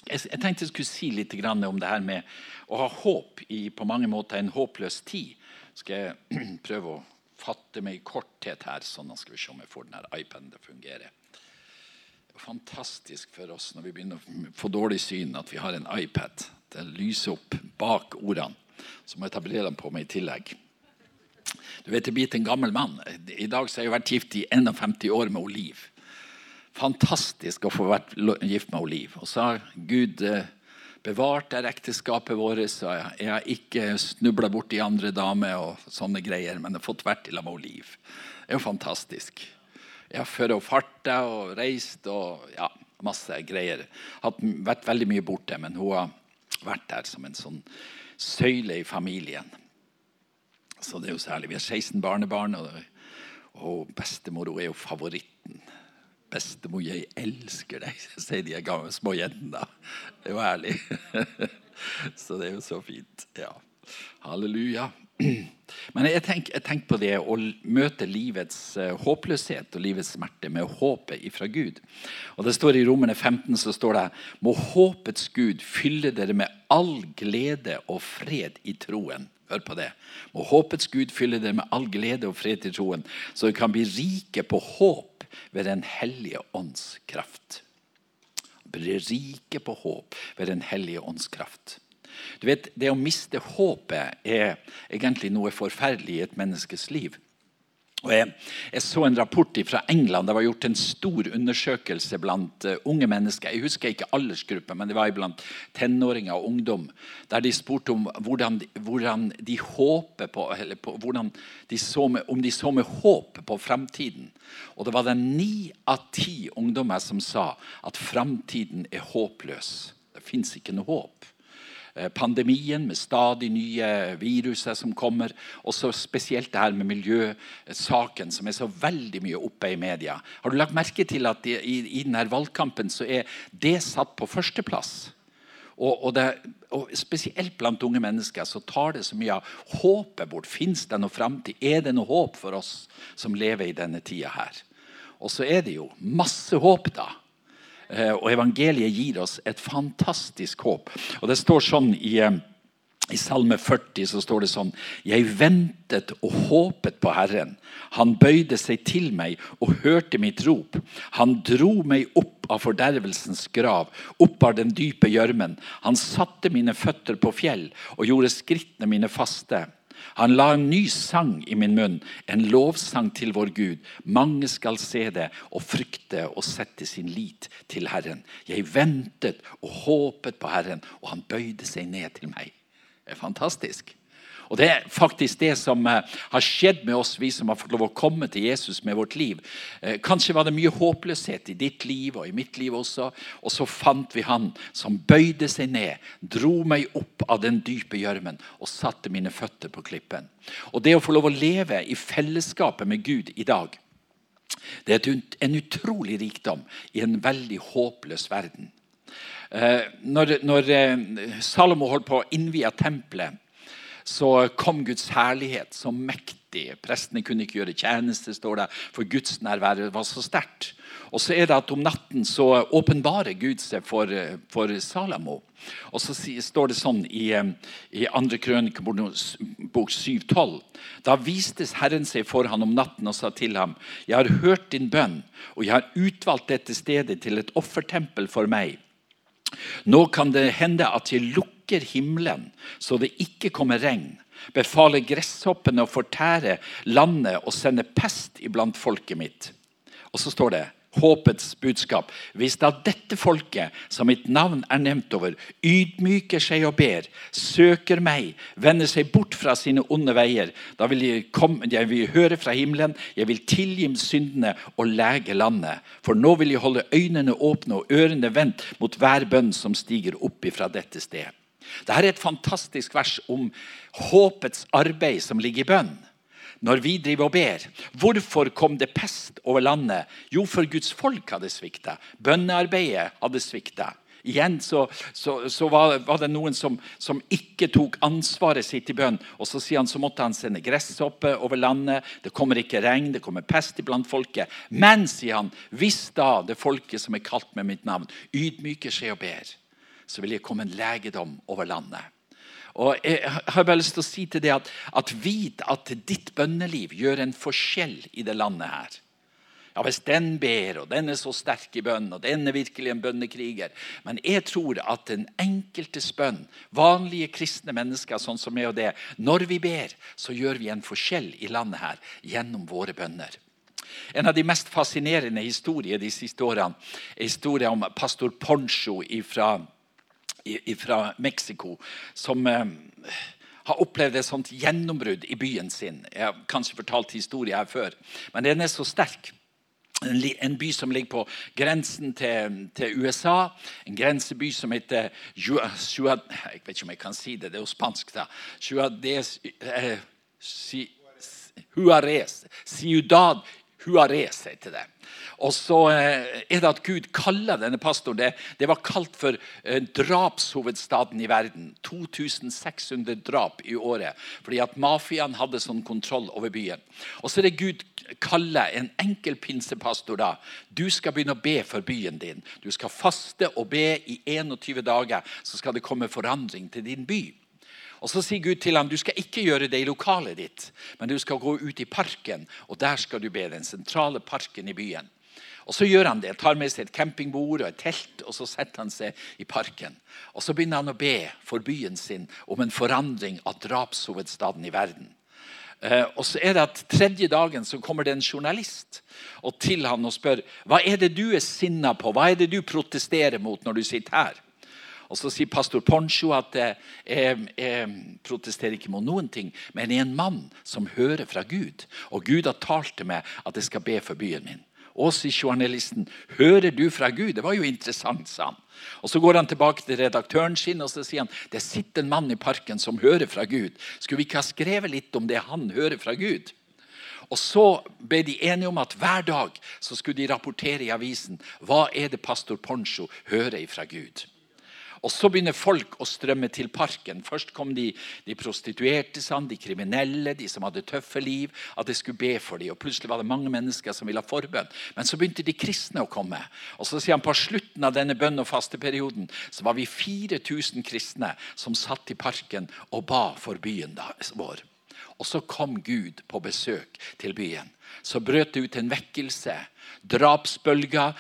Jeg tenkte jeg skulle si litt grann om det her med å ha håp I på mange måter en håpløs tid. Skal jeg prøve å fatte meg I korthet her, sånn at skal vi se om jeg får den her iPaden til å fungere. Det er fantastisk for oss når vi begynner å få dårlig syn at vi har en iPad. Det lyser opp bak ordene, så må jeg ta brillene på meg I tillegg. Du vet, jeg blir en gammel mann. I dag så har jeg vært gift I 51 år med Oliv. Fantastisk å få vært gift med Oliv. Og så har Gud bevart det ekteskapet vårt, så jeg har ikke snublet bort I andre damer og sånne greier, men jeg har fått vært til med Oliv. Det jo fantastisk. Jeg har ført og fartet og reist og ja, masse greier. Vært veldig mye borte, men hun har vært der som en sånn søyle I familien. Så det jo særlig. Vi har 16 barnebarn, og bestemor hun jo favoritten. Bestemor, jeg elsker deg, sier de gamle små jentene. Det jo ærlig. Så det jo så fint. Ja. Halleluja. Men jeg tenker på det å møte livets håpløshet og livets smerte med håpet ifra Gud. Og det står I Romerne 15, så står det, må håpets Gud fylle dere med all glede og fred I troen. Hør på det. Må håpets Gud fylle dere med all glede og fred I troen, så dere kan bli rike på håp ved den hellige ånds kraft. Bli rike på håp ved den hellige ånds kraft. Du vet, det å miste håpet egentlig noe forferdelig I et menneskes liv. Og jeg så en rapport fra England. Det var gjort en stor undersøkelse blant unge mennesker. Jeg husker ikke aldersgruppen, men det var blant tenåringer og ungdom. Der de spurte om hvordan de håper på, eller på hvordan om de så med håp på fremtiden. Og det var det 9 av 10 ungdommer som sa at fremtiden håpløs. Det finnes ikke noe håp. Pandemien med stadig nye viruser som kommer, og så spesielt det her med miljøsaken som så veldig mye oppe I media. Har du lagt merke til at I denne valgkampen så det satt på førsteplass? Og spesielt blant unge mennesker så tar det så mye av håpet bort. Finnes det noe fremtid? Det noe håp for oss som lever I denne tiden her? Og så det jo masse håp da. Og evangeliet gir oss et fantastisk håp. Og det står sånn I Salme 40 så står det sånn, jeg ventet og håpet på Herren. Han bøyde seg til meg og hørte mitt rop. Han dro meg opp av fordervelsens grav, opp av den dype gjørmen. Han satte mine føtter på fjell og gjorde skrittene mine faste. Han la en ny sang I min munn, en lovsang til vår Gud. Mange skal se det og frykte og sette sin lit til Herren. Jeg ventet og håpet på Herren, og han bøyde seg ned til meg. Det fantastisk. Og det faktisk det som har skjedd med oss, vi som har fått lov å komme til Jesus med vårt liv. Kanskje var det mye håpløshet I ditt liv og I mitt liv også, og så fant vi han som bøyde seg ned, dro meg opp av den dype gjørmen og satte mine føtter på klippen. Og det å få lov å leve I fellesskapet med Gud I dag, det en utrolig rikdom I en veldig håpløs verden. Når Salomo holdt på å innvie tempelet, så kom Guds herlighet så mektig. Prestene kunne ikke gjøre tjeneste, står det, for Guds nærvær var så sterkt. Og så det at om natten så åpenbarer Gud seg for Salomo. Og så står det sånn I 2. krønikebok 7:12. Da vistes Herren seg for han om natten og sa til ham, jeg har hørt din bønn, og jeg har utvalgt dette stedet til et offertempel for meg. Nå kan det hende at jeg lukker himmelen, så det ikke kommer regn, befaler gresshoppene å fortære landet og sende pest iblant folket mitt. Og så står det, håpets budskap. Hvis da dette folket, som mitt navn nevnt over, ydmyker seg og ber, søker meg, vender seg bort fra sine onde veier, da vil jeg vil høre fra himmelen, jeg vil tilgi syndene og lege landet. For nå vil jeg holde øynene åpne og ørene vendt mot hver bønn som stiger opp ifra dette sted. Dette et fantastisk vers om håpets arbeid som ligger I bønn. Når vi driver og ber, hvorfor kom det pest over landet? Jo, for Guds folk hadde sviktet. Bønnearbeidet hadde sviktet. Igjen så var det noen som ikke tok ansvaret sitt I bønn. Og så sier han, så måtte han sende gresshoppe over landet. Det kommer ikke regn, det kommer pest iblant folket. Men, sier han, hvis da det folket som kalt med mitt navn, ydmyker seg og ber, så vil jeg komme en legedom over landet. Og jeg har bare lyst til å si til det at vit at ditt bønneliv gjør en forskjell i det landet her. Ja, hvis den ber, og den så sterk i bønn, og den virkelig en bønnekriger. Men jeg tror at den enkeltes bønn, vanlige kristne mennesker, sånn som jeg og det, når vi ber, så gjør vi en forskjell i landet her, gjennom våre bønner. En av de mest fascinerende historier de siste årene, historien om pastor Poncho fra Mexico, som har opplevd et sånt gjennombrudd i byen sin. Jeg har kanskje fortalt historien her før, men den så sterk. En by som ligger på grensen til USA, en grenseby som heter jeg vet ikke om jeg kan si det, det jo spansk da, Ciudad Juarez heter det. Og så det at Gud kaller denne pastoren, det var kalt for drapshovedstaden i verden. 2600 drap i året, fordi at mafiaen hadde sånn kontroll over byen. Og så det Gud kaller en enkel pinsepastor da. Du skal begynne å be for byen din. Du skal faste og be i 21 dager, så skal det komme forandring til din by. Og så sier Gud til ham, du skal ikke gjøre det i lokalet ditt, men du skal gå ut i parken, og der skal du be, den sentrale parken i byen. Og så gjør han det, tar med seg et campingbord og et telt, og så setter han seg i parken. Og så begynner han å be for byen sin om en forandring av drapshovedstaden i verden. Og så det at tredje dagen så kommer det en journalist og til han og spør, hva det du sinna på, hva det du protesterer mot når du sitter her? Og så sier pastor Poncho at jeg protesterer ikke mot noen ting, men jeg en mann som hører fra Gud. Og Gud har talt til meg at jeg skal be for byen min. Og sier journalisten, hører du fra Gud? Det var jo interessant, sa han. Og så går han tilbake til redaktøren sin, og så sier han, det sitter en mann i parken som hører fra Gud. Skulle vi ikke ha skrevet litt om det han hører fra Gud? Og så ble de enige om at hver dag så skulle de rapportere i avisen, hva det pastor Poncho hører fra Gud? Og så begynner folk å strømme til parken. Først kom de prostituerte, de kriminelle, de som hadde tøffe liv, at de skulle be for dem. Og plutselig var det mange mennesker som ville ha forbønn. Men så begynte de kristne å komme. Og så sier han, på slutten av denne bønn- og fasteperioden, så var vi 4000 kristne som satt i parken og ba for byen vår. Og så kom Gud på besøk til byen. Så brøt det ut en vekkelse. Drapsbølger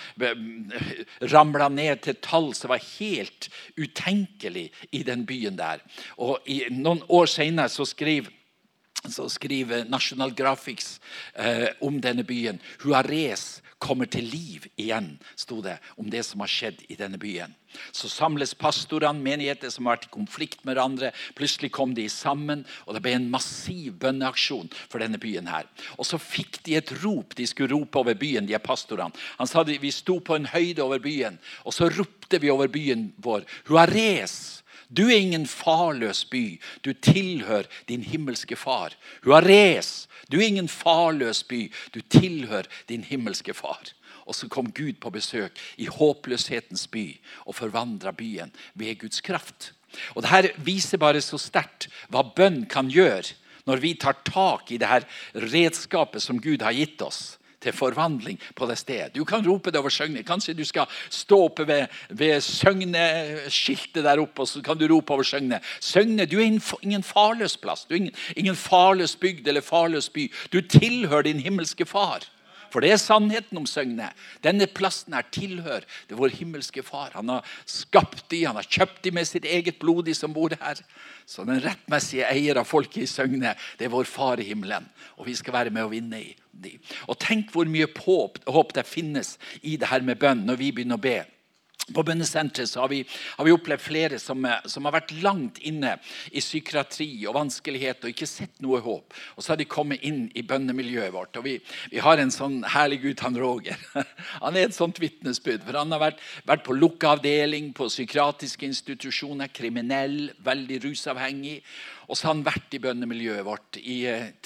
ramlet ned til tall som var helt utenkelig i den byen der. Og noen år senere så skriver National Graphics om denne byen. Juarez kommer til liv igjen, stod det om det som har skjedd i denne byen. Så samles pastorene, menigheter som har vært i konflikt med hverandre. Plutselig kom de sammen, og det ble en massiv bønneaksjon for denne byen her. Og så fikk de et rop, de skulle rope over byen, de pastorene. Han sa at vi sto på en høyde over byen, og så ropte vi over byen vår, Juarez, du ingen farløs by, du tilhører din himmelske far. Juarez, du ingen farløs by, du tilhører din himmelske far. Og så kom Gud på besøk i håpløshetens by og forvandret byen ved Guds kraft. Og det her viser bare så sterkt hva bønn kan gjøre når vi tar tak i det her redskapet som Gud har gitt oss til forvandling på det stedet. Du kan rope det over Søgne. Kanskje du skal stå oppe ved Søgne-skiltet der oppe, og så kan du rope over Søgne. Søgne, du ingen farløs plass. Du ingen farløs bygd eller farløs by. Du tilhører din himmelske far. For det sannheten om Søgne. Denne plassen her tilhører det vår himmelske far. Han har skapt de, han har kjøpt de med sitt eget blod, de som bor her. Så den rettmessige eier av folket i Søgne, det vår far i himmelen. Og vi skal være med å vinne i de. Og tenk hvor mye håp det finnes i det her med bønn når vi begynner å be. På bønnesentret så har vi opplevd flere som har vært langt inne i psykiatri og vanskelighet og ikke sett noe håp. Og så har de kommet inn i bønnemiljøet vårt. Og vi har en sånn herlig Gud, han Roger. Han et sånt vitnesbyrd, for han har vært på lukkeavdeling, på psykiatriske institusjoner, kriminell, veldig rusavhengig. Og så har han vært i bønnemiljøet vårt i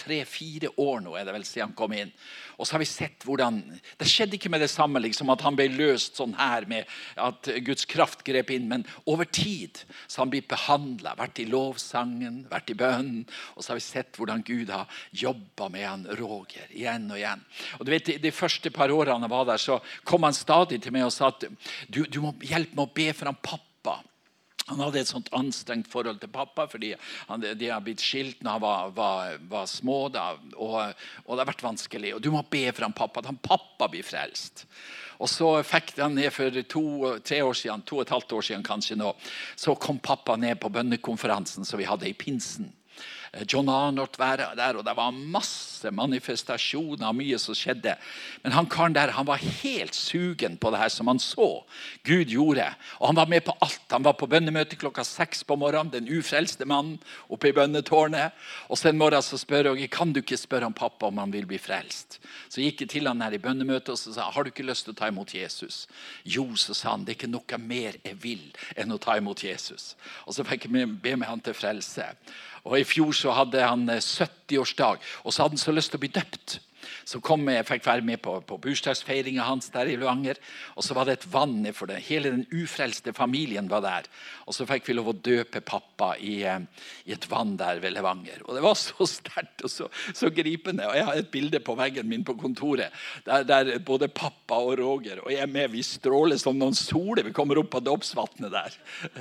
3-4 år nå, det vel siden han kom inn. Og så har vi sett hvordan, det skjedde ikke med det samme, liksom at han ble løst sånn her med at Guds kraft grep inn, men over tid så har han blitt behandlet, vært i lovsangen, vært i bønnen, og så har vi sett hvordan Gud har jobbet med han Roger igjen og igjen. Og du vet, de første par årene han var der, så kom han stadig til meg og sa at du må hjelpe meg å be for han pappa. Han hadde et sånt anstrengt forhold til pappa, fordi de har blitt skilt når han var små, da, og det har vært vanskelig. Og du må be for han pappa, at han pappa blir frelst. Og så fikk han ned for 2-3 år siden, 2,5 år siden kanskje nå, så kom pappa ned på bønnekonferansen som vi hadde i Pinsen. John Arnott var der, og det var masse manifestasjoner og mye som skjedde. Men han karen der, han var helt sugen på det her som han så Gud gjorde. Og han var med på alt. Han var på bønnemøte 6 på morgenen, den ufrelste mannen oppe i bønnetårnet. Og så en morgen så spør jeg, kan du ikke spørre om pappa om han vil bli frelst? Så gikk jeg til han her i bønnemøtet og så sa, har du ikke lyst til å ta imot Jesus? Jo, så sa han, det er ikke noe mer jeg vil enn å ta imot Jesus. Og så fikk jeg be med han til frelse. Og i fjor så hadde han 70-årsdag, og så hadde han så lyst til å bli døpt. Så fikk jeg være med på bursdagsfeiringen hans der i Levanger, og så var det et vann for det. Hele den ufrelste familien var der, og så fikk vi lov å døpe pappa i et vann der ved Levanger. Og det var så sterkt og så gripende, og jeg har et bilde på veggen min på kontoret, der både pappa og Roger, og jeg er med, vi stråler som noen soler, vi kommer opp på dåpsvattnet der.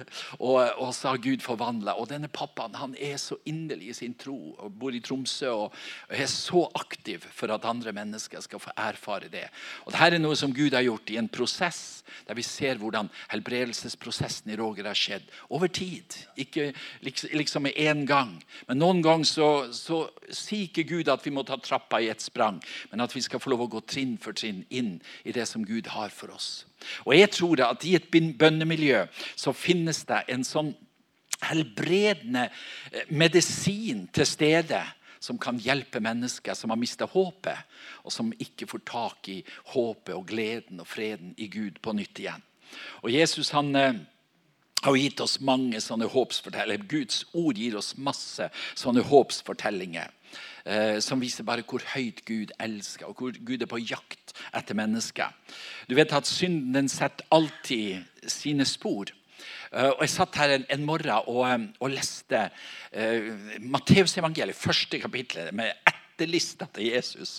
Og så har Gud forvandlet, og denne pappaen, han er så inderlig i sin tro, og bor i Tromsø, og er så aktiv for at andre mennesker skal få erfare det. Og dette er noe som Gud har gjort i en prosess, der vi ser hvordan helbredelsesprosessen i Roger har skjedd over tid. Ikke liksom med en gang. Men noen gang så sier ikke Gud at vi må ta trappa i et sprang, men at vi skal få lov å gå trinn for trinn inn i det som Gud har for oss. Og jeg tror at i et bønnemiljø så finnes det en sånn helbredende medisin til stede, som kan hjelpe mennesker som har mistet håpet, og som ikke får tak i håpet og gleden og freden i Gud på nytt igjen. Og Jesus han har gitt oss mange sånne håpsfortellinger. Guds ord gir oss masse sånne håpsfortellinger, som viser bare hvor høyt Gud elsker, og hvor Gud er på jakt etter mennesker. Du vet at synden den setter alltid sine spor. Og jeg satt her en morgen og leste Matteus evangeliet, første kapitlet, med etterlista til Jesus.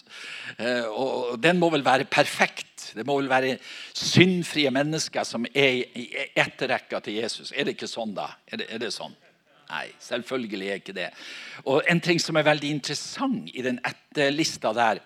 Og den må vel være perfekt. Det må vel være syndfrie mennesker som er i etterrekka til Jesus. Er det ikke sånn da? Er det sånn? Nei, selvfølgelig er ikke det. Og en ting som er veldig interessant i den etterlista der,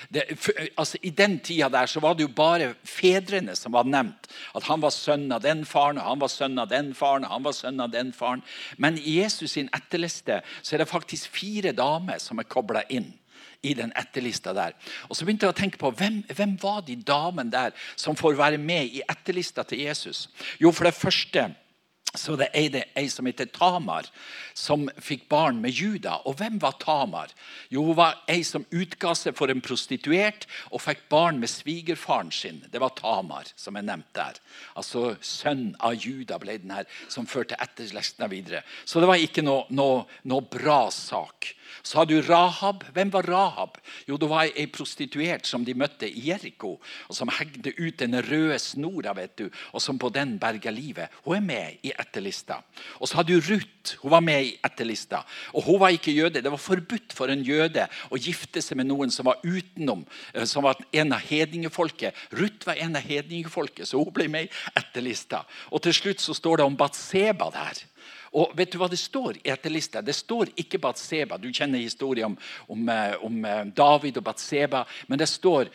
altså i den tida der så var det jo bare fedrene som var nevnt, at han var sønn av den faren, og han var sønn av den faren, og han var sønn av den faren. Men i Jesus sin etterliste så er det faktisk 4 damer som er koblet inn i den etterlista der. Og så begynte jeg å tenke på, hvem var de damene der som får være med i etterlista til Jesus? Jo, for det første så det er en som heter Tamar, som fikk barn med Juda. Og hvem var Tamar? Jo, hun var en som utga seg for en prostituert, og fikk barn med svigerfaren sin. Det var Tamar, som er nevnt der. Altså, sønn av Juda ble den her, som førte etterslekten videre. Så det var ikke noe bra sak. Så har du Rahab. Hvem var Rahab? Jo, det var en prostituert som de møtte i Jericho, og som hegde ut den røde snora, vet du, og som på den berga livet. Hun er med i etterlista. Og så har du Ruth. Hun var med i etterlista. Og hun var ikke jøde. Det var forbudt for en jøde å gifte seg med noen som var utenom, som var en av hedningefolket. Ruth var en av hedningefolket, så hun ble med i etterlista. Og til slutt så står det om Batseba der. Og vet du hva det står i etterlista? Det står ikke Batseba. Du kjenner historien om David og Batseba, men det står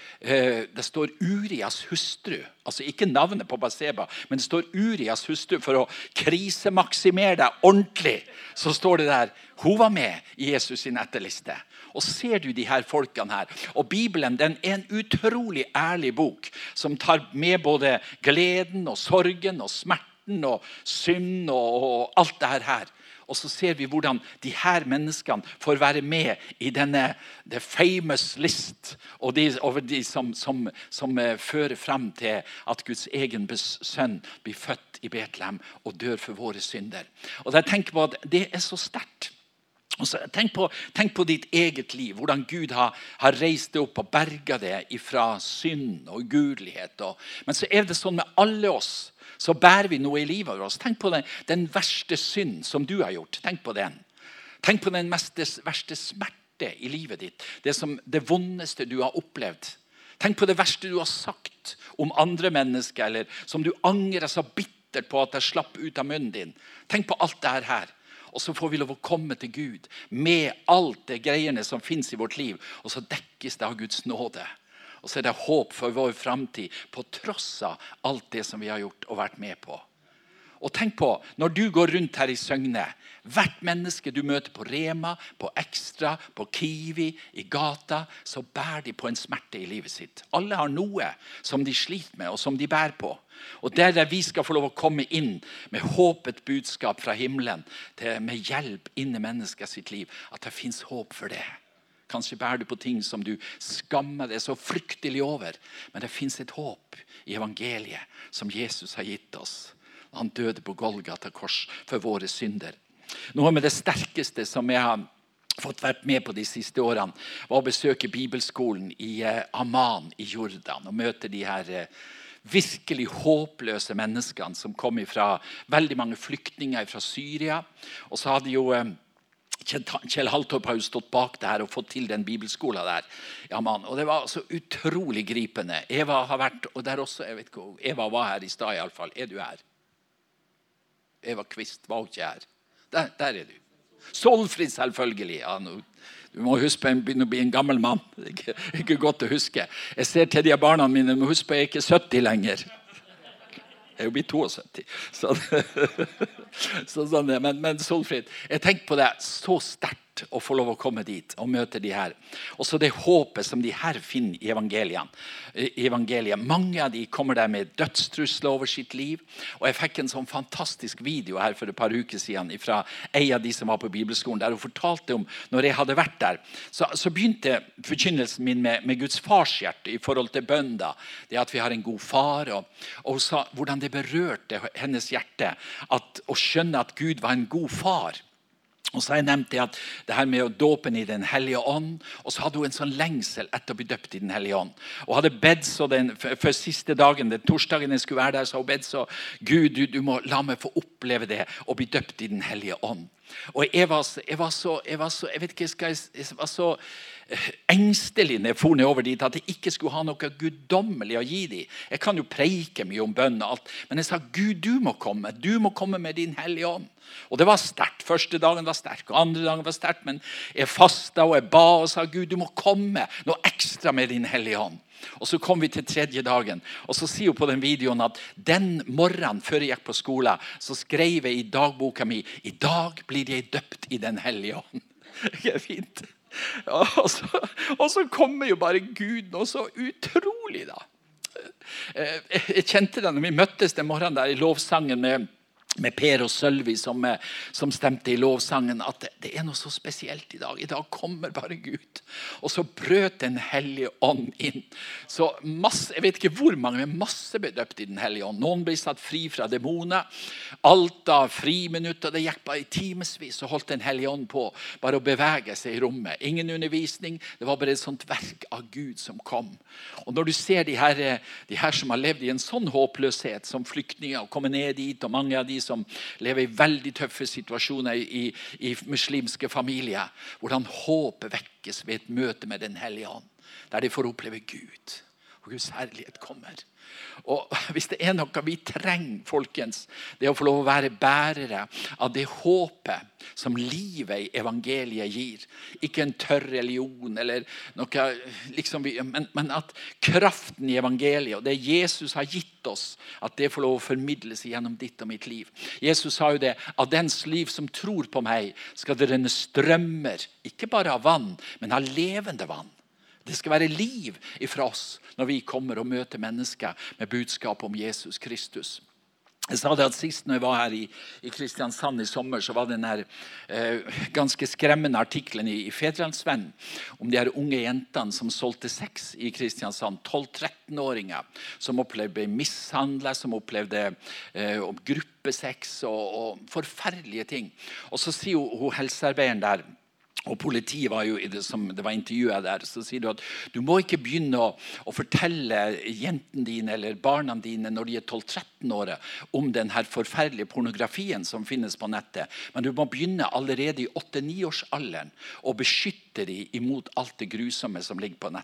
Urias hustru. Altså ikke navnet på Batseba, men det står Urias hustru for å krisemaksimere deg ordentlig. Så står det der, hun var med i Jesus sin etterliste. Og ser du de her folkene her, og Bibelen den er en utrolig ærlig bok, som tar med både gleden og sorgen og smerten, og synd og alt det her. Og så ser vi hvordan de her menneskene får være med i denne the famous list, og de som fører frem til at Guds egen sønn blir født i Betlehem og dør for våre synder. Og jeg tenker på at det er så sterkt. Og så tenk på ditt eget liv, hvordan Gud har reist det opp og berget det fra synd og ugudelighet. Men så er det sånn med alle oss, så bærer vi noe i livet av oss. Tenk på den verste synd som du har gjort. Tenk på den. Tenk på den verste smerte i livet ditt. Det vondeste du har opplevd. Tenk på det verste du har sagt om andre mennesker, eller som du angrer så bittert bitter på at jeg slapp ut av munnen din. Tenk på alt det her. Og så får vi lov å komme til Gud med alt det greiene som finnes i vårt liv. Og så dekkes det av Guds nåde. Og så det håp for vår fremtid på tross av alt det som vi har gjort og vært med på. Og tenk på, når du går rundt her i Søgne, hvert menneske du møter på Rema, på Extra, på Kiwi, i gata, så bærer de på en smerte i livet sitt. Alle har noe som de sliter med og som de bærer på. Og det der vi skal få lov å komme inn med håpet budskap fra himmelen, med hjelp inn i mennesket sitt liv, at det finnes håp for det. Kanskje bærer du på ting som du skammer deg så fryktelig over, men det finnes et håp i evangeliet som Jesus har gitt oss. Han døde på Golgata kors for våre synder. Noe med det sterkeste som jeg har fått vært med på de siste årene, var å besøke bibelskolen i Amman i Jordan, og møte de her virkelig håpløse menneskene som kom fra veldig mange flyktninger fra Syria. Og så hadde jo Kjell Haltorp har jo stått bak det her og fått til den bibelskolen der. Ja, man. Og det var så utrolig gripende. Eva har vært, og der også, jeg vet ikke, Eva var her i stad i alle fall. Er du her? Eva Kvist var ikke her. Der er du. Solfrid selvfølgelig. Ja, du må huske på å begynne å bli en gammel mann. Det er ikke godt å huske. Jeg ser til de barna mine, du må huske på jeg er ikke 70 lenger. Jeg er jo blitt 72. Sånn det. Men Solfrid, jeg tenker på det så sterkt å få lov å komme dit og møte de her. Og så det håpet som de her finner i evangeliet. Mange av de kommer der med dødstrusler over sitt liv. Og jeg fikk en sånn fantastisk video her for et par uker siden fra en av de som var på bibelskolen, der hun fortalte om, når jeg hadde vært der, så begynte forkynnelsen min med Guds farshjerte i forhold til bønda. Det at vi har en god far, og hun sa hvordan det berørte hennes hjerte å skjønne at Gud var en god far. Og så har jeg nevnt at det her med å dåpen i den hellige ånd, og så hadde hun en sånn lengsel etter å bli døpt i den hellige ånd. Og hadde bedt så for siste dagen, den torsdagen jeg skulle være der, så hadde hun bedt så, Gud, du må la meg få oppleve det, og bli døpt i den hellige ånd. Og jeg var så engstelig når jeg for ned over dit, at jeg ikke skulle ha noe guddommelig å gi dem. Jeg kan jo preike mye om bønn og alt, men jeg sa, Gud, du må komme med din hellige ånd. Og det var sterkt. Første dagen var sterk, og andre dagen var sterkt, men jeg fastet og jeg ba og sa, Gud, du må komme noe ekstra med din hellige ånd. Og så kom vi til tredje dagen, og så sier hun på den videoen at den morgenen før jeg gikk på skolen, så skrev jeg i dagboka mi, i dag blir jeg døpt i den hellige ånd. Det er fint. Og så kommer jo bare Gud noe så utrolig da. Jeg kjente det når vi møttes den morgenen der i lovsangen med Per og Sølvi som stemte i lovsangen, at det er noe så spesielt i dag. I dag kommer bare Gud. Og så brøt den hellige ånd inn. Så masse, jeg vet ikke hvor mange, men masse ble døpt i den hellige ånd. Noen ble satt fri fra demoner. Alt av friminutter, det gikk bare i timesvis, så holdt den hellige ånd på bare å bevege seg i rommet. Ingen undervisning, det var bare et sånt verk av Gud som kom. Og når du ser de her som har levd i en sånn håpløshet som flyktninger, og kommer ned dit, og mange av de som lever i veldig tøffe situasjoner i muslimske familier, hvordan håpet vekkes ved et møte med den hellige ånd, der de får oppleve Gud, og Guds herlighet kommer. Og hvis det er noe vi trenger, folkens, det er å få lov å være bærere av det håpet som livet i evangeliet gir. Ikke en tørr religion, eller noe, liksom men at kraften i evangeliet, og det Jesus har gitt oss, at det får lov å formidles gjennom ditt og mitt liv. Jesus sa jo det, av dens liv som tror på meg, skal det renne strømmer, ikke bare av vann, men av levende vann. Det skal være liv ifra oss når vi kommer og møter mennesker med budskap om Jesus Kristus. Jeg sa det at sist når jeg var her i Kristiansand i sommer, så var det den ganske skremmende artikkelen i Fedrelandsvennen om de her unge jentene som solgte sex i Kristiansand. 12-13-åringer som opplevde mishandlet, som opplevde gruppesex og forferdelige ting. Og så sier hun helsearbeideren der, og politiet var jo i det som det var intervjuet der, så sier du at du må ikke begynne å fortelle jentene dine eller barna dine når de er 12-13 år om den her forferdelige pornografien som finnes på nettet. Men du må begynne allerede i 8-9 års alderen og beskytte dem imot alt det grusomme som ligger på nettet.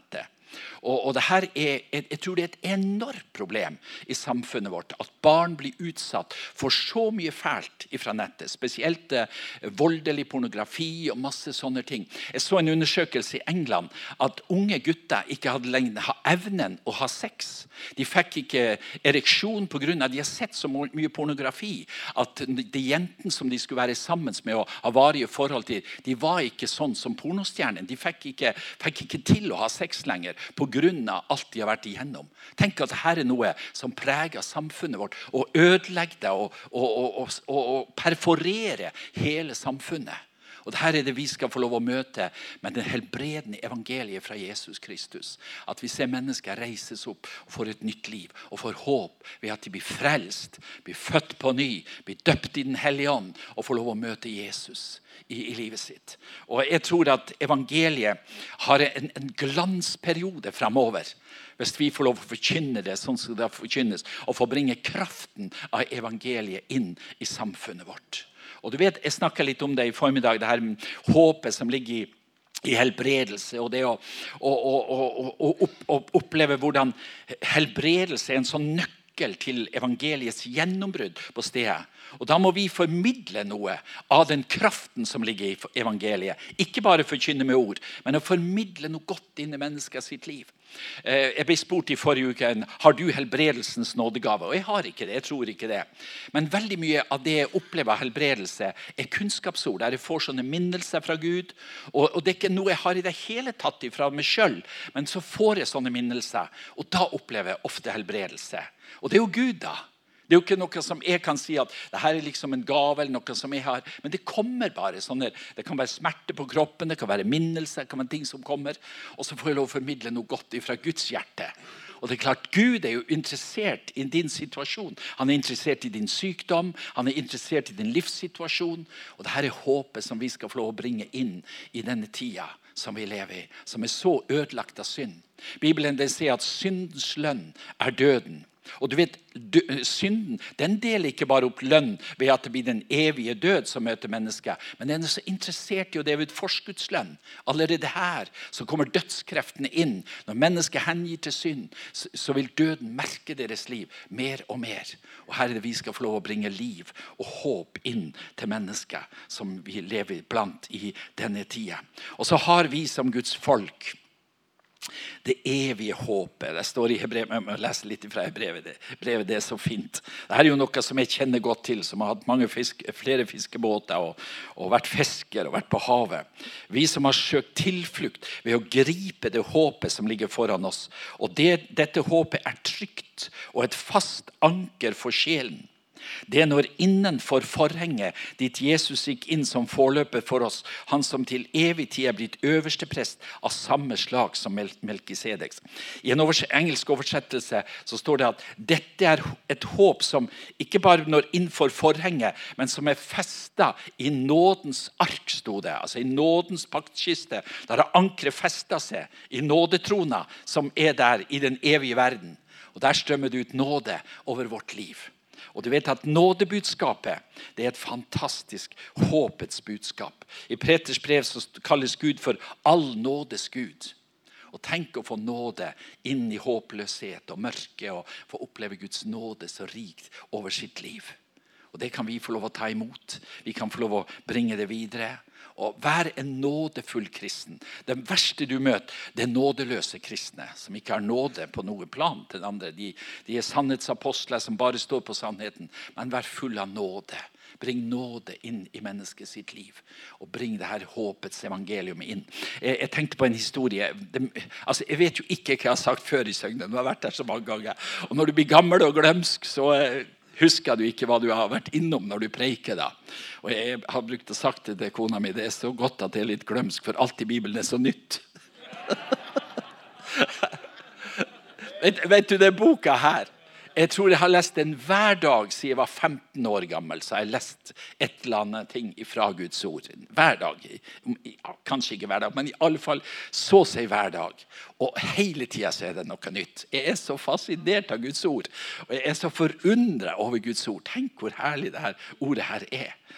Og det her jeg tror det er et enormt problem i samfunnet vårt, at barn blir utsatt for så mye fælt fra nettet, spesielt voldelig pornografi og masse sånne ting. Jeg så en undersøkelse i England at unge gutter ikke hadde lenger evnen å ha sex. De fikk ikke ereksjon på grunn av at de har sett så mye pornografi, at de jentene som de skulle være sammen med og ha varige forhold til, de var ikke sånn som pornostjernen. De fikk ikke til å ha sex lenger på grunn av alt de har vært igjennom. Tenk at dette noe som preger samfunnet vårt og ødelegger det og perforerer hele samfunnet. Og dette det vi skal få lov å møte med den helbredende evangeliet fra Jesus Kristus. At vi ser mennesker reises opp og får et nytt liv og får håp ved at de blir frelst, blir født på ny, blir døpt i den hellige ånd og får lov å møte Jesus i livet sitt. Og jeg tror at evangeliet har en glansperiode fremover. Hvis vi får lov å forkynne det sånn som det forkynnes, og få bringe kraften av evangeliet inn i samfunnet vårt. Og du vet, jeg snakket litt om det i formiddag, det her håpet som ligger i helbredelse, og det å oppleve hvordan helbredelse er en sånn nøkkel til evangeliets gjennombrudd på stedet. Og da må vi formidle noe av den kraften som ligger i evangeliet. Ikke bare forkynne med ord, men å formidle noe godt inn i mennesker sitt liv. Jeg ble spurt i forrige uke, har du helbredelsens nådegave? Og jeg har ikke det, jeg tror ikke det. Men veldig mye av det jeg opplever av helbredelse er kunnskapsord, der jeg får sånne minnelser fra Gud. Og det er ikke noe jeg har i det hele tatt ifra meg selv, men så får jeg sånne minnelser, og da opplever jeg ofte helbredelse. Og det er jo Gud da. Det er jo ikke noe som jeg kan si at det her er liksom en gave eller noe som jeg har. Men det kommer bare sånne, det kan være smerte på kroppen, det kan være minnelser, det kan være ting som kommer. Og så får jeg lov å formidle noe godt fra Guds hjerte. Og det er klart, Gud er jo interessert i din situasjon. Han er interessert i din sykdom, han er interessert i din livssituasjon. Og det her er håpet som vi skal få lov å bringe inn i denne tida som vi lever i, som er så ødelagt av synd. Bibelen den sier at syndens lønn er døden. Og du vet, synden, den deler ikke bare opp lønn ved at det blir den evige død som møter mennesker, men den er så interessert i å dele ut forskuddslønn. Allerede her så kommer dødskreftene inn. Når mennesker hengir til synd, så vil døden merke deres liv mer og mer. Og her er det vi skal få lov å bringe liv og håp inn til mennesker som vi lever blant i denne tida. Og så har vi som Guds folk det evige håpet. Det står i Hebrevet, jeg må lese litt fra Hebrevet, det er så fint. Det er jo noe som jeg kjenner godt til, som har hatt flere fiskebåter og vært fisker og vært på havet. Vi som har søkt tilflukt ved å gripe det håpet som ligger foran oss. Og dette håpet er trygt og et fast anker for sjelen. Det er når innenfor forhenget dit Jesus gikk inn som forløper for oss, han som til evig tid er blitt øverste prest av samme slag som Melkisedeks. I en engelsk oversettelse så står det at dette er et håp som ikke bare når innenfor forhenget, men som er festet i nådens ark, stod det. Altså i nådens paktkiste, der har ankeret festet seg i nådetrona som er der i den evige verden. Og der strømmer det ut nåde over vårt liv. Og du vet at nådebudskapet, det er et fantastisk håpets budskap. I Peters brev så kalles Gud for all nådes Gud. Og tenk å få nåde inn i håpløshet og mørke, og få oppleve Guds nåde så rikt over sitt liv. Og det kan vi få lov å ta imot. Vi kan få lov å bringe det videre. Og være en nådefull kristen. Den verste du møter, det er nådeløse kristne, som ikke har nåde på noe plan til den andre. De er sannhetsapostler som bare står på sannheten, men vær full av nåde. Bring nåde inn i mennesket sitt liv, og bring det her håpets evangelium inn. Jeg tenkte på en historie. Jeg vet jo ikke hva jeg har sagt før i søgnen, du har vært der så mange ganger. Og når du blir gammel og glemsk, så husker du ikke hva du har vært innom når du preiker da. Og jeg har brukt å sagt til kona mi, det er så godt at det er litt glemsk, for alt i Bibelen er så nytt. vet du, det boka her, jeg tror jeg har lest den hver dag siden jeg var 15 år gammel, så har jeg lest et eller annet ting fra Guds ord. Hver dag, kanskje ikke hver dag, men i alle fall så seg hver dag. Og hele tiden så det noe nytt. Jeg så fascinert av Guds ord. Og jeg så forundret over Guds ord. Tenk hvor herlig det her ordet her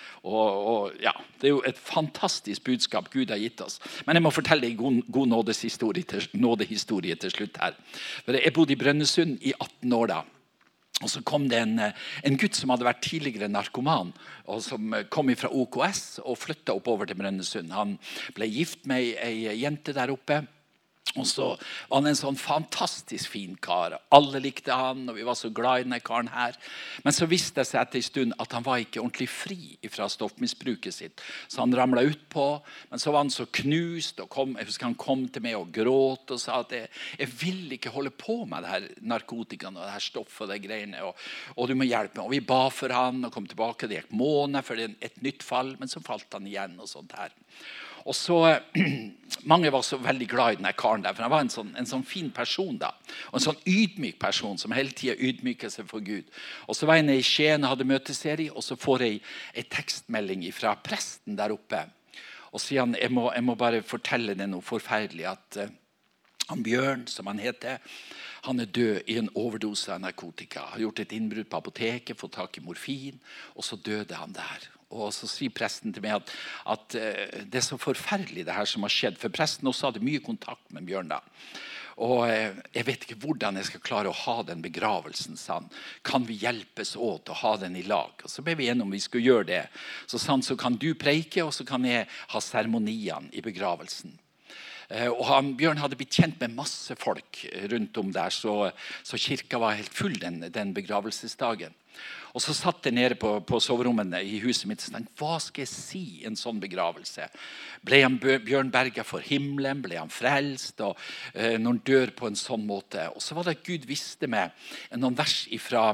Og ja, det jo et fantastisk budskap Gud har gitt oss. Men jeg må fortelle en god nådehistorie til slutt her. For jeg bodde i Brønnøysund i 18 år da. Og så kom det en gutt som hadde vært tidligere narkoman, og som kom fra OKS og flyttet oppover til Brønnøysund. Han ble gift med en jente der oppe. Og så var han en sånn fantastisk fin kar. Alle likte han, og vi var så glad i denne karen her. Men så viste det seg etter en stund at han var ikke ordentlig fri fra stoffmisbruket sitt. Så han ramlet ut på, men så var han så knust, og jeg husker han kom til meg og gråt og sa at jeg vil ikke holde på med det her narkotikaen og det her stoffet og det greiene, og du må hjelpe meg. Og vi ba for han og kom tilbake, det gikk måneder for et nytt fall, men så falt han igjen og sånt her. Og så, mange var så veldig glad i denne karen der, for han var en sånn fin person da, og en sånn ydmyk person som hele tiden ydmyker seg for Gud. Og så var jeg nede i Skien og hadde møteserie, og så får jeg en tekstmelding fra presten der oppe. Og sier han, jeg må bare fortelle deg noe forferdelig, at han Bjørn, som han heter, han død i en overdose av narkotika. Har gjort et innbrudd på apoteket, fått tak i morfin, og så døde han der. Og så sier presten til meg at det så forferdelig det her som har skjedd. For presten også hadde mye kontakt med Bjørn da. Og jeg vet ikke hvordan jeg skal klare å ha den begravelsen, sa han. Kan vi hjelpes åt å ha den i lag? Og så ble vi enige om vi skulle gjøre det. Så sa han, så kan du preike, og så kan jeg ha seremoniene i begravelsen. Og Bjørn hadde blitt kjent med masse folk rundt om der, så kirka var helt full den begravelsesdagen. Og så satt jeg nede på soverommene i huset mitt og tenkte, hva skal jeg si i en sånn begravelse? Ble han Bjørn berget for himmelen? Ble han frelst? Og når han dør på en sånn måte? Og så var det at Gud visste meg noen vers fra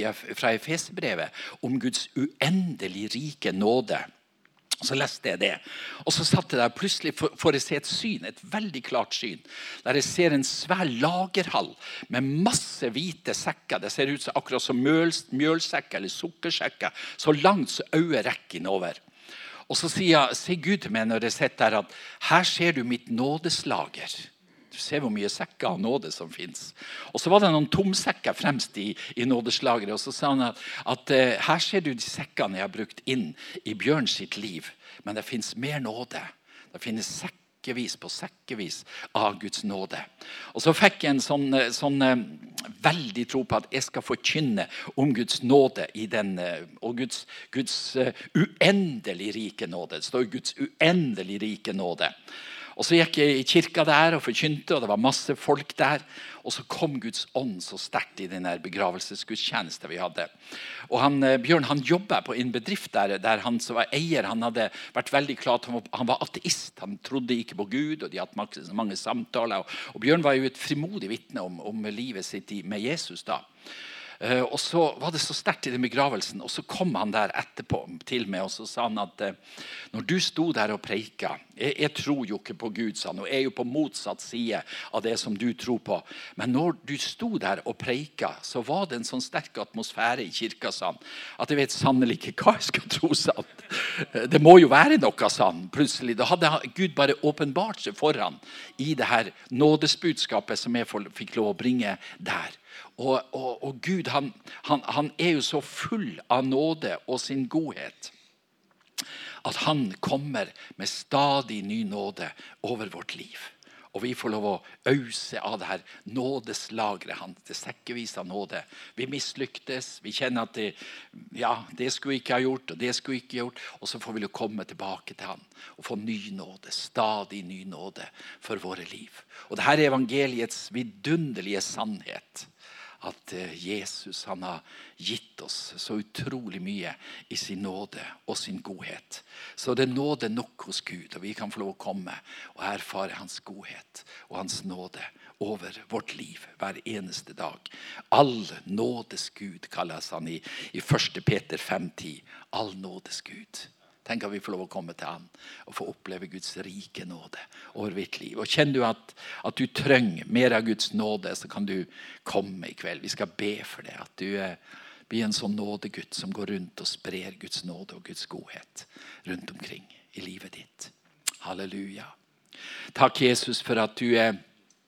Efeserbrevet om Guds uendelig rike nåde. Så leste jeg det, og så satt jeg der, plutselig får jeg se et syn, et veldig klart syn, der jeg ser en svær lagerhall med masse hvite sekker. Det ser ut som akkurat som mjølsekker eller sukkersekker, så langt så øyet rekker innover. Og så sier Gud til meg når jeg sitter der at her ser du mitt nådeslager. Du ser hvor mye sekker av nåde som finnes. Og så var det noen tomsekker fremst i nådeslageret. Og så sa han at her ser du de sekkene jeg har brukt inn i Bjørn sitt liv. Men det finnes mer nåde. Det finnes sekkevis på sekkevis av Guds nåde. Og så fikk jeg en sånn veldig tro på at jeg skal forkynne om Guds nåde i den, og Guds uendelig rike nåde. Det står Guds uendelig rike nåde. Og så gikk jeg i kirka der og forkynte, og det var masse folk der. Og så kom Guds ånd så sterkt i den begravelsesgudstjeneste vi hadde. Og Bjørn, han jobbet på en bedrift der han som var eier, han hadde vært veldig klar at han var ateist. Han trodde ikke på Gud, og de hadde mange samtaler. Og Bjørn var jo et frimodig vitne om livet sitt med Jesus da. Og så var det så sterkt i den begravelsen, og så kom han der etterpå til meg, og så sa han at når du sto der og preika, jeg tror jo ikke på Gud, sa han, og jeg er jo på motsatt side av det som du tror på, men når du sto der og preika, så var det en sånn sterk atmosfære i kirka, sa han, at jeg vet sannelig ikke hva jeg skal tro, sa han. Det må jo være noe, sa han, plutselig. Da hadde Gud bare åpenbart seg for han i det her nådesbudskapet som jeg fikk lov å bringe der. Og Gud, han er jo så full av nåde og sin godhet, at han kommer med stadig ny nåde over vårt liv. Og vi får lov å øse av det her nådeslagret, det sekkevis av nåde. Vi mislyktes, vi kjenner at det skulle jeg ikke ha gjort, og det skulle jeg ikke gjort. Og så får vi komme tilbake til han, og få ny nåde, stadig ny nåde for våre liv. Og det her er evangeliets vidunderlige sannhet, at Jesus, han har gitt oss så utrolig mye i sin nåde og sin godhet. Så det er nåde nok hos Gud, og vi kan få lov å komme og erfare hans godhet og hans nåde over vårt liv hver eneste dag. All nådes Gud kalles han i 1. Peter 5:10. All nådes Gud. Tenk at vi får lov å komme til han og få oppleve Guds rike nåde over mitt liv. Og kjenner du at du trenger mer av Guds nåde, så kan du komme i kveld. Vi skal be for det, at du blir en sånn nådegutt som går rundt og sprer Guds nåde og Guds godhet rundt omkring i livet ditt. Halleluja. Takk Jesus for at du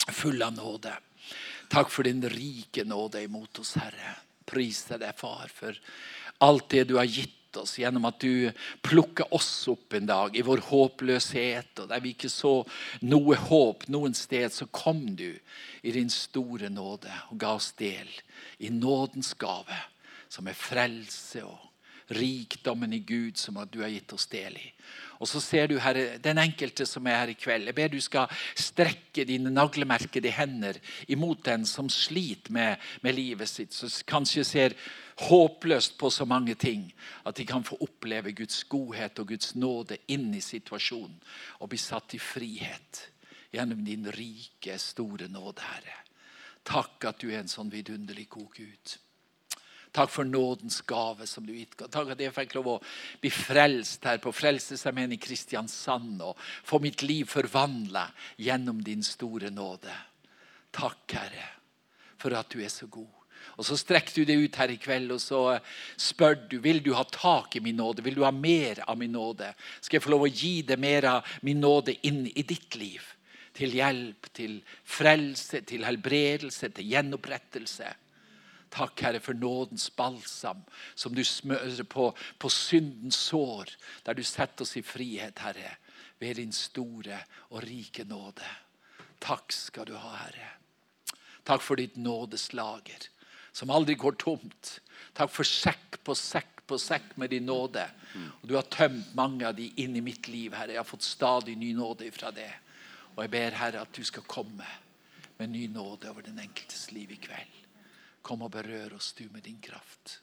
full av nåde. Takk for din rike nåde imot oss, Herre. Priser deg, far, for alt det du har gitt oss, gjennom at du plukker oss opp en dag i vår håpløshet, og der vi ikke så noe håp noen sted, så kom du i din store nåde og ga oss del i nådens gave, som er frelse og rikdommen i Gud som du har gitt oss del i. Og så ser du, Herre, den enkelte som er her i kveld. Jeg ber du skal strekke dine naglemerkede hender imot den som sliter med livet sitt, som kanskje ser håpløst på så mange ting, at de kan få oppleve Guds godhet og Guds nåde inn i situasjonen, og bli satt i frihet gjennom din rike, store nåde, Herre. Takk at du er en sånn vidunderlig god Gud. Takk for nådens gave som du gitt. Takk at jeg fikk lov å bli frelst her på Frelsesarmeen i Kristiansand og få mitt liv forvandlet gjennom din store nåde. Takk, Herre, for at du er så god. Og så strekker du det ut her i kveld, og så spør du, vil du ha tak i min nåde? Vil du ha mer av min nåde? Skal jeg få lov å gi deg mer av min nåde inn i ditt liv? Til hjelp, til frelse, til helbredelse, til gjenopprettelse. Takk, Herre, for nådens balsam som du smører på syndens sår, der du setter oss i frihet, Herre, ved din store og rike nåde. Takk skal du ha, Herre. Takk for ditt nådeslager, som aldri går tomt. Takk for sekk på sekk på sekk med din nåde. Og du har tømt mange av de inn i mitt liv, Herre. Jeg har fått stadig ny nåde fra det. Og jeg ber, Herre, at du skal komme med ny nåde over den enkeltes liv i kveld. Kom og berør oss du med din kraft.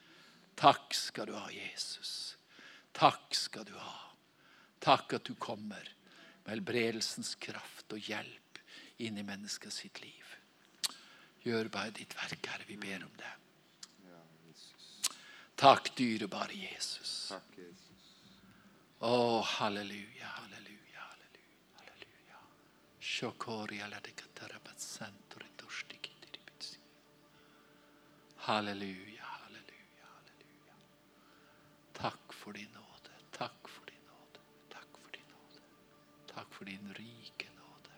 Takk skal du ha, Jesus. Takk skal du ha. Takk at du kommer med helbredelsens kraft og hjelp inn i mennesket sitt liv. Gjør bare ditt verk, Herre, vi ber om det. Takk, dyrebare Jesus. Å, halleluja, halleluja, halleluja, halleluja. Shokori ala de katarabat santori torstiki. Halleluja, halleluja, halleluja. Takk for din nåde, takk for din nåde, takk for din nåde. Takk for din rike nåde.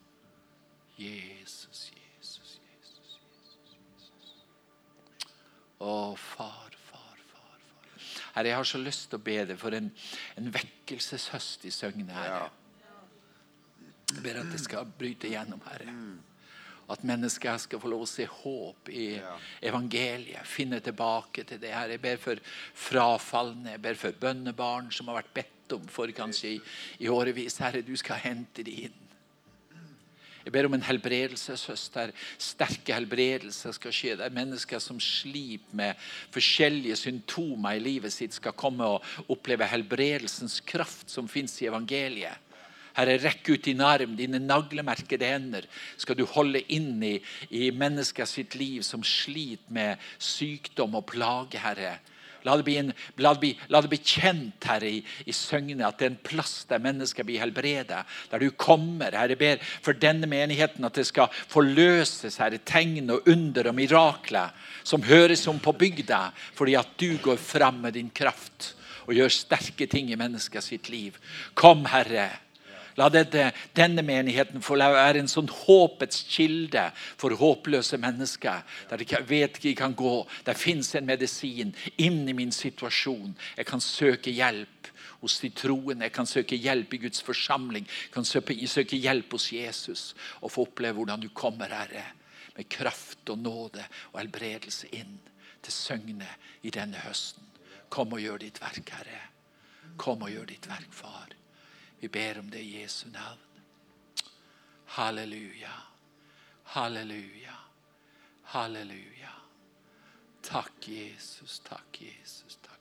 Jesus, Jesus, Jesus, Jesus, Jesus. Å, far, far, far, far. Herre, jeg har så lyst til å be deg for en vekkelseshøst i Søgne, Herre. Jeg ber at det skal bryte gjennom, Herre. At mennesker skal få lov å se håp i evangeliet, finne tilbake til det her. Jeg ber for frafallene, jeg ber for bønnebarn som har vært bedt om for kanskje i årevis. Herre, du skal hente de inn. Jeg ber om en helbredelseshøst der sterke helbredelser skal skje, der mennesker som sliter med forskjellige symptomer i livet sitt skal komme og oppleve helbredelsens kraft som finnes i evangeliet. Herre, rekk ut din arm, dine naglemerkede hender skal du holde inn i mennesker sitt liv som sliter med sykdom og plage, Herre. La det bli kjent, Herre, i Søgne, at det er en plass der mennesker blir helbredet, der du kommer, Herre. Jeg ber for denne menigheten at det skal forløses, Herre, tegn og under og mirakler som høres om på bygda, fordi at du går fram med din kraft og gjør sterke ting i mennesker sitt liv. Kom, Herre. La denne menigheten få være en sånn håpets kilde for håpløse mennesker, der de vet de kan gå. Der finnes en medisin inn i min situasjon. Jeg kan søke hjelp hos de troende. Jeg kan søke hjelp i Guds forsamling. Jeg kan søke hjelp hos Jesus og få oppleve hvordan du kommer, Herre, med kraft og nåde og helbredelse inn til Søgne i denne høsten. Kom og gjør ditt verk, Herre. Kom og gjør ditt verk, Far. Vi ber om det i Jesu navn. Halleluja. Halleluja. Halleluja. Takk, Jesus. Takk, Jesus. Takk.